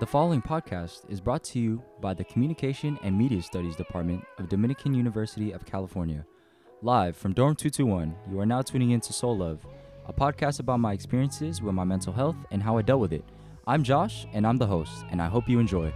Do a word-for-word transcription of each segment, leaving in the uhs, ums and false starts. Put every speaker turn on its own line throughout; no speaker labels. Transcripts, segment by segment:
The following podcast is brought to you by the Communication and Media Studies Department of Dominican University of California. Live from Dorm two two one, you are now tuning into Soul Love, a podcast about my experiences with my mental health and how I dealt with it. I'm Josh, and I'm the host, and I hope you enjoy.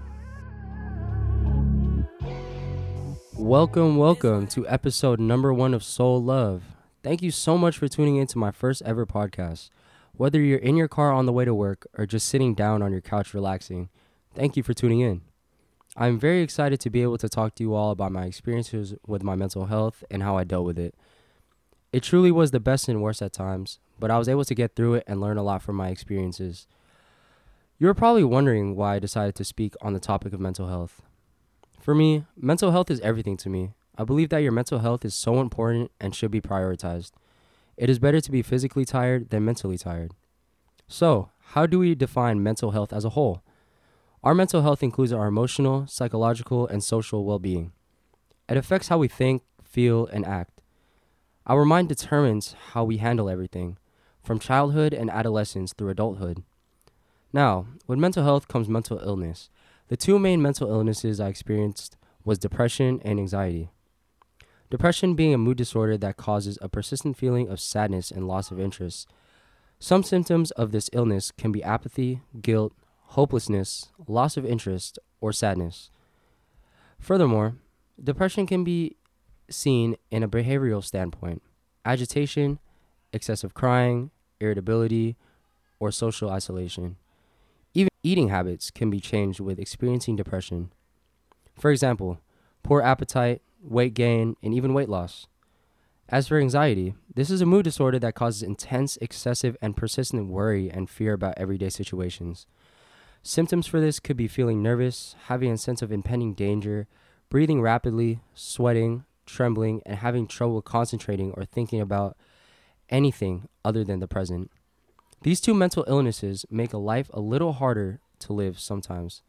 Welcome, welcome to episode number one of Soul Love. Thank you so much for tuning in to my first ever podcast. Whether you're in your car on the way to work or just sitting down on your couch relaxing, thank you for tuning in. I'm very excited to be able to talk to you all about my experiences with my mental health and how I dealt with it. It truly was the best and worst at times, but I was able to get through it and learn a lot from my experiences. You're probably wondering why I decided to speak on the topic of mental health. For me, mental health is everything to me. I believe that your mental health is so important and should be prioritized. It is better to be physically tired than mentally tired. So, how do we define mental health as a whole? Our mental health includes our emotional, psychological, and social well-being. It affects how we think, feel, and act. Our mind determines how we handle everything, from childhood and adolescence through adulthood. Now, with mental health comes mental illness. The two main mental illnesses I experienced was depression and anxiety. Depression being a mood disorder that causes a persistent feeling of sadness and loss of interest. Some symptoms of this illness can be apathy, guilt, hopelessness, loss of interest, or sadness. Furthermore, depression can be seen in a behavioral standpoint: agitation, excessive crying, irritability, or social isolation. Even eating habits can be changed with experiencing depression. For example, poor appetite, weight gain, and even weight loss. As for anxiety, this is a mood disorder that causes intense, excessive, and persistent worry and fear about everyday situations. Symptoms for this could be feeling nervous, having a sense of impending danger, breathing rapidly, sweating, trembling, and having trouble concentrating or thinking about anything other than the present. These two mental illnesses make a life a little harder to live sometimes.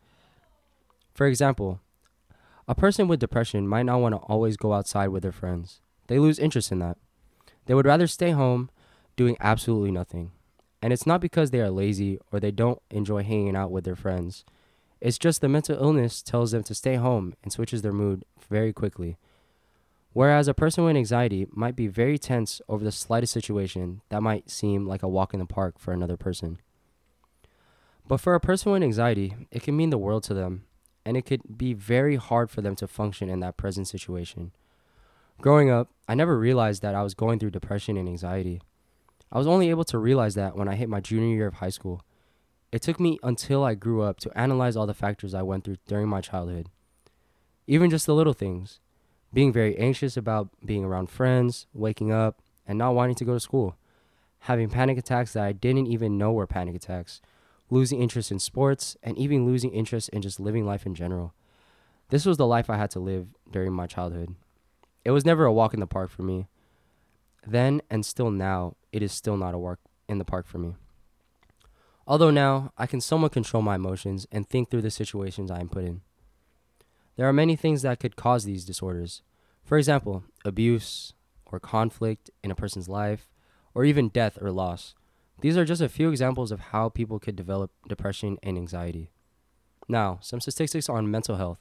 For example, a person with depression might not want to always go outside with their friends. They lose interest in that. They would rather stay home doing absolutely nothing. And it's not because they are lazy or they don't enjoy hanging out with their friends. It's just the mental illness tells them to stay home and switches their mood very quickly. Whereas a person with anxiety might be very tense over the slightest situation that might seem like a walk in the park for another person. But for a person with anxiety, it can mean the world to them, and it could be very hard for them to function in that present situation. Growing up, I never realized that I was going through depression and anxiety. I was only able to realize that when I hit my junior year of high school. It took me until I grew up to analyze all the factors I went through during my childhood. Even just the little things. Being very anxious about being around friends, waking up, and not wanting to go to school. Having panic attacks that I didn't even know were panic attacks. Losing interest in sports, and even losing interest in just living life in general. This was the life I had to live during my childhood. It was never a walk in the park for me. Then, and still now, it is still not a walk in the park for me. Although now, I can somewhat control my emotions and think through the situations I am put in. There are many things that could cause these disorders. For example, abuse or conflict in a person's life, or even death or loss. These are just a few examples of how people could develop depression and anxiety. Now, some statistics on mental health.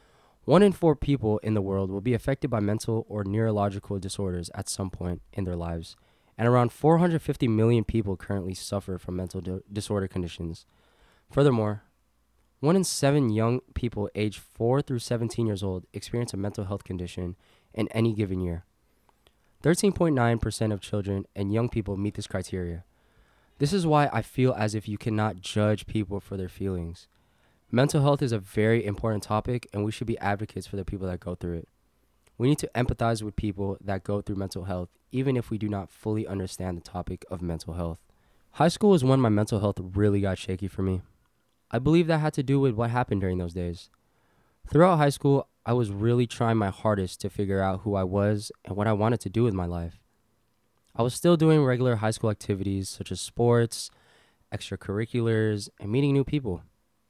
One in four people in the world will be affected by mental or neurological disorders at some point in their lives, and around four hundred fifty million people currently suffer from mental di- disorder conditions. Furthermore, one in seven young people aged four through seventeen years old experience a mental health condition in any given year. thirteen point nine percent of children and young people meet this criteria. This is why I feel as if you cannot judge people for their feelings. Mental health is a very important topic, and we should be advocates for the people that go through it. We need to empathize with people that go through mental health, even if we do not fully understand the topic of mental health. High school is when my mental health really got shaky for me. I believe that had to do with what happened during those days. Throughout high school, I was really trying my hardest to figure out who I was and what I wanted to do with my life. I was still doing regular high school activities such as sports, extracurriculars, and meeting new people.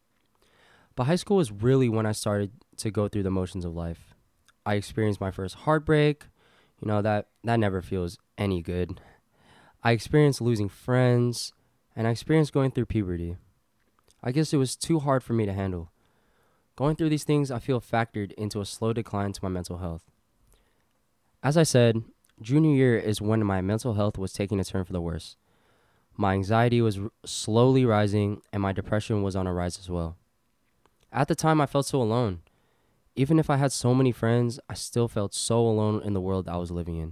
But high school was really when I started to go through the motions of life. I experienced my first heartbreak. You know, that, that never feels any good. I experienced losing friends, and I experienced going through puberty. I guess it was too hard for me to handle. Going through these things, I feel factored into a slow decline to my mental health. As I said, junior year is when my mental health was taking a turn for the worse. My anxiety was r- slowly rising, and my depression was on a rise as well. At the time, I felt so alone. Even if I had so many friends, I still felt so alone in the world I was living in.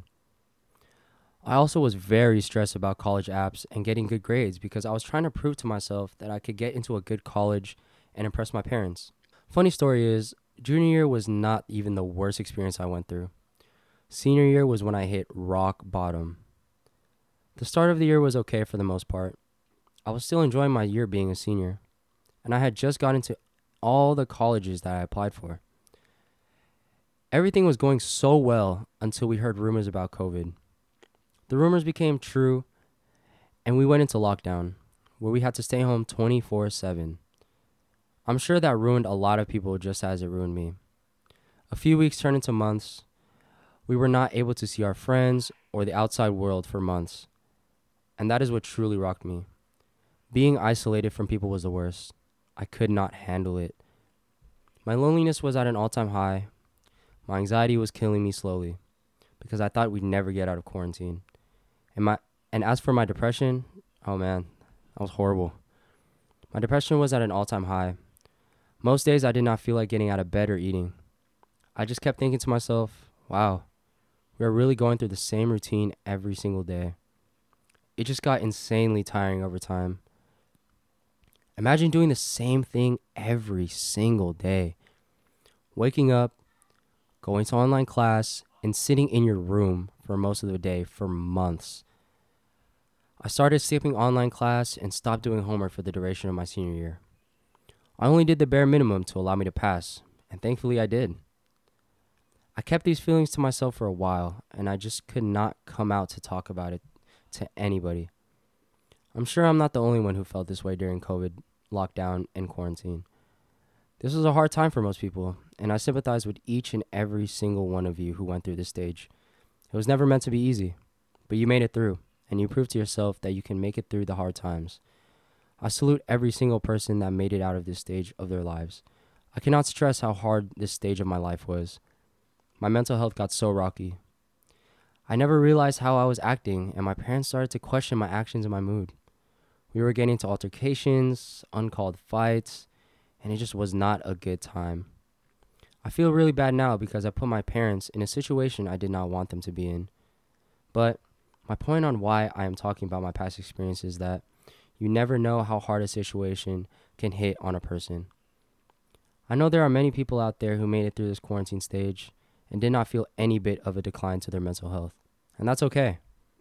I also was very stressed about college apps and getting good grades because I was trying to prove to myself that I could get into a good college and impress my parents. Funny story is, junior year was not even the worst experience I went through. Senior year was when I hit rock bottom. The start of the year was okay for the most part. I was still enjoying my year being a senior, and I had just got into all the colleges that I applied for. Everything was going so well until we heard rumors about COVID. The rumors became true, and we went into lockdown, where we had to stay home twenty-four seven. I'm sure that ruined a lot of people just as it ruined me. A few weeks turned into months. We were not able to see our friends or the outside world for months. And that is what truly rocked me. Being isolated from people was the worst. I could not handle it. My loneliness was at an all-time high. My anxiety was killing me slowly because I thought we'd never get out of quarantine. And my and as for my depression, oh man, that was horrible. My depression was at an all-time high. Most days I did not feel like getting out of bed or eating. I just kept thinking to myself, wow, we are really going through the same routine every single day. It just got insanely tiring over time. Imagine doing the same thing every single day. Waking up, going to online class, and sitting in your room for most of the day for months. I started skipping online class and stopped doing homework for the duration of my senior year. I only did the bare minimum to allow me to pass, and thankfully I did. I kept these feelings to myself for a while, and I just could not come out to talk about it to anybody. I'm sure I'm not the only one who felt this way during COVID, lockdown, and quarantine. This was a hard time for most people, and I sympathize with each and every single one of you who went through this stage. It was never meant to be easy, but you made it through, and you proved to yourself that you can make it through the hard times. I salute every single person that made it out of this stage of their lives. I cannot stress how hard this stage of my life was. My mental health got so rocky. I never realized how I was acting, and my parents started to question my actions and my mood. We were getting into altercations, uncalled fights, and it just was not a good time. I feel really bad now because I put my parents in a situation I did not want them to be in. But my point on why I am talking about my past experience is that you never know how hard a situation can hit on a person. I know there are many people out there who made it through this quarantine stage and did not feel any bit of a decline to their mental health. And that's okay.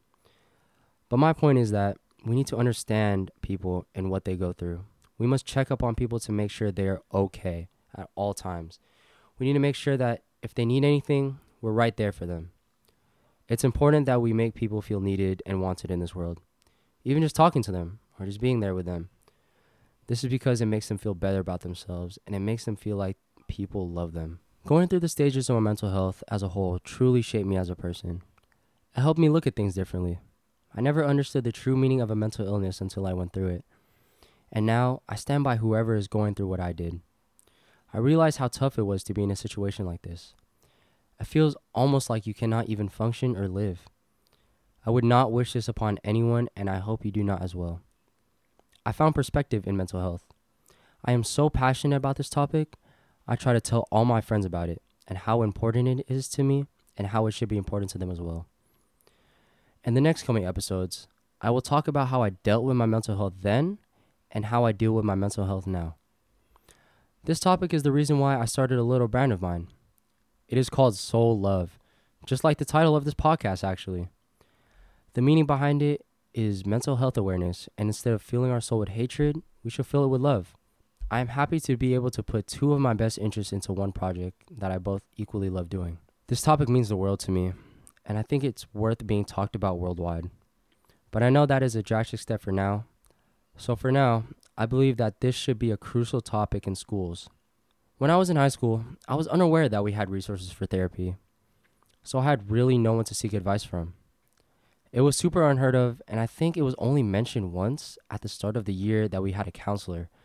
But my point is that we need to understand people and what they go through. We must check up on people to make sure they are okay at all times. We need to make sure that if they need anything, we're right there for them. It's important that we make people feel needed and wanted in this world. Even just talking to them or just being there with them. This is because it makes them feel better about themselves and it makes them feel like people love them. Going through the stages of my mental health as a whole truly shaped me as a person. It helped me look at things differently. I never understood the true meaning of a mental illness until I went through it. And now I stand by whoever is going through what I did. I realized how tough it was to be in a situation like this. It feels almost like you cannot even function or live. I would not wish this upon anyone, and I hope you do not as well. I found perspective in mental health. I am so passionate about this topic. I try to tell all my friends about it and how important it is to me and how it should be important to them as well. In the next coming episodes, I will talk about how I dealt with my mental health then and how I deal with my mental health now. This topic is the reason why I started a little brand of mine. It is called Soul Love, just like the title of this podcast actually. The meaning behind it is mental health awareness, and instead of filling our soul with hatred, we should fill it with love. I am happy to be able to put two of my best interests into one project that I both equally love doing. This topic means the world to me, and I think it's worth being talked about worldwide. But I know that is a drastic step for now. So for now, I believe that this should be a crucial topic in schools. When I was in high school, I was unaware that we had resources for therapy, so I had really no one to seek advice from. It was super unheard of, and I think it was only mentioned once at the start of the year that we had a counselor.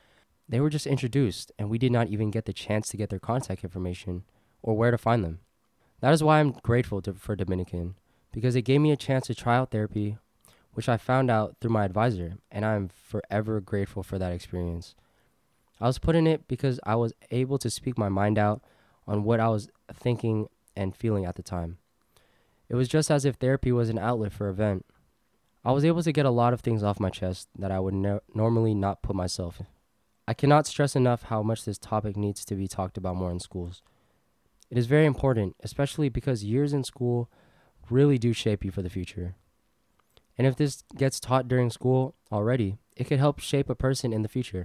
They were just introduced, and we did not even get the chance to get their contact information or where to find them. That is why I'm grateful to, for Dominican, because it gave me a chance to try out therapy, which I found out through my advisor, and I am forever grateful for that experience. I was put in it because I was able to speak my mind out on what I was thinking and feeling at the time. It was just as if therapy was an outlet for a vent. I was able to get a lot of things off my chest that I would no- normally not put myself in. I cannot stress enough how much this topic needs to be talked about more in schools. It is very important, especially because years in school really do shape you for the future. And if this gets taught during school already, it could help shape a person in the future.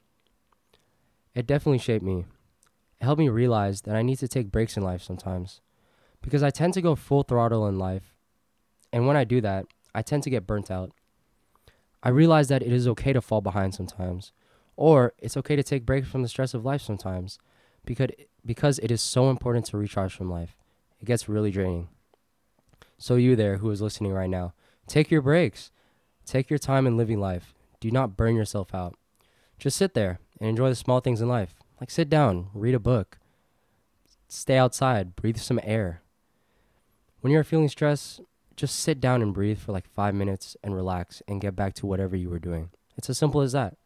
It definitely shaped me. It helped me realize that I need to take breaks in life sometimes, because I tend to go full throttle in life, and when I do that, I tend to get burnt out. I realize that it is okay to fall behind sometimes, or it's okay to take breaks from the stress of life sometimes, because because it is so important to recharge from life. It gets really draining. So you there who is listening right now, take your breaks. Take your time in living life. Do not burn yourself out. Just sit there and enjoy the small things in life. Like sit down, read a book, stay outside, breathe some air. When you're feeling stressed, just sit down and breathe for like five minutes and relax and get back to whatever you were doing. It's as simple as that.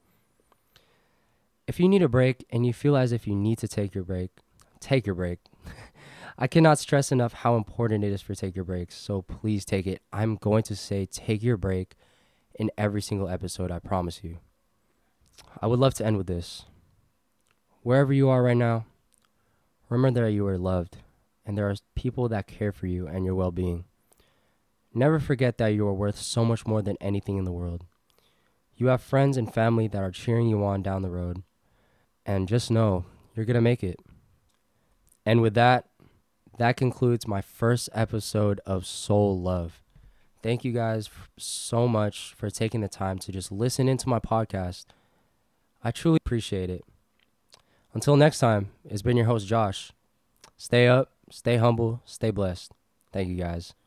If you need a break and you feel as if you need to take your break, take your break. I cannot stress enough how important it is for take your breaks, so please take it. I'm going to say take your break in every single episode, I promise you. I would love to end with this. Wherever you are right now, remember that you are loved, and there are people that care for you and your well-being. Never forget that you are worth so much more than anything in the world. You have friends and family that are cheering you on down the road, and just know you're going to make it. And with that, that concludes my first episode of Soul Love. Thank you guys so much for taking the time to just listen into my podcast. I truly appreciate it. Until next time, it's been your host, Josh. Stay up, stay humble, stay blessed. Thank you guys.